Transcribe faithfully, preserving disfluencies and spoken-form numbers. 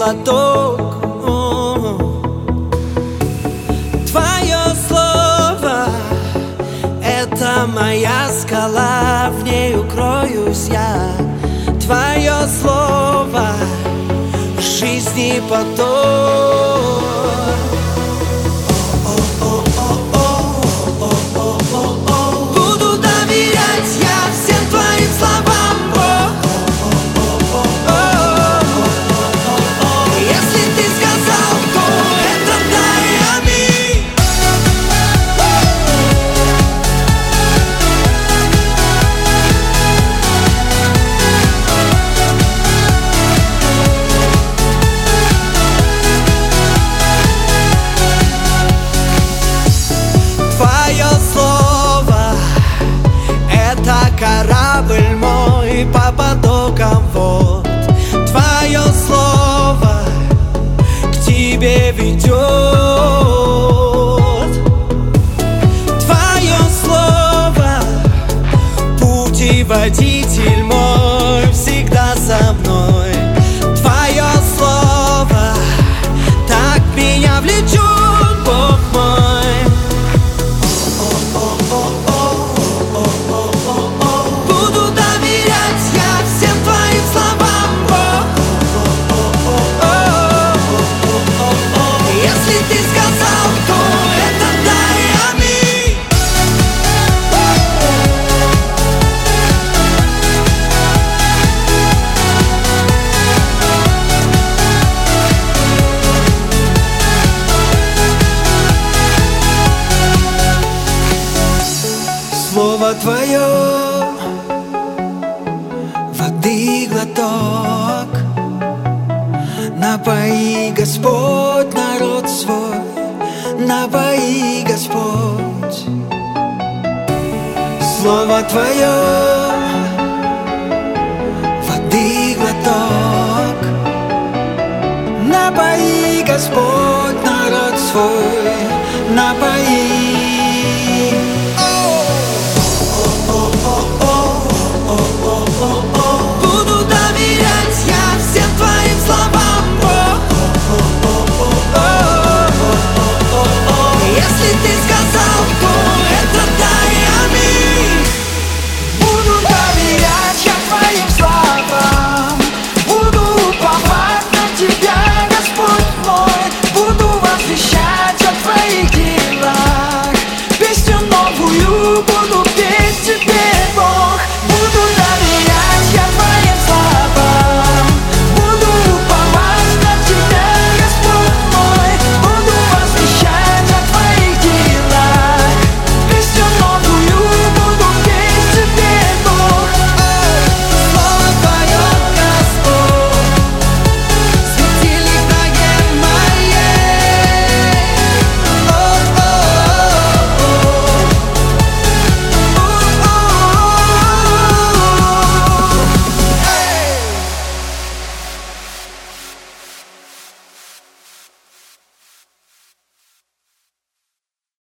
глоток. Твое слово — это моя скала, в ней укроюсь я. Твое слово — жизни поток. Буду доверять я всем твоим словам, Бог. Если ты сказал, то это да и аминь. Твое слово — это корабль мой по потокам вод. Твое слово к тебе ведет. Твое слово — путеводитель мой, всегда со мной. Твое слово так меня влечет, Бог мой. Буду доверять я всем твоим словам, Бог. Если ты сказал, то это да и аминь. Слово твое — воды глоток. Напои, Господь, народ свой, напои, Господь. Слово твое — воды глоток. Напои, Господь, народ свой, напои.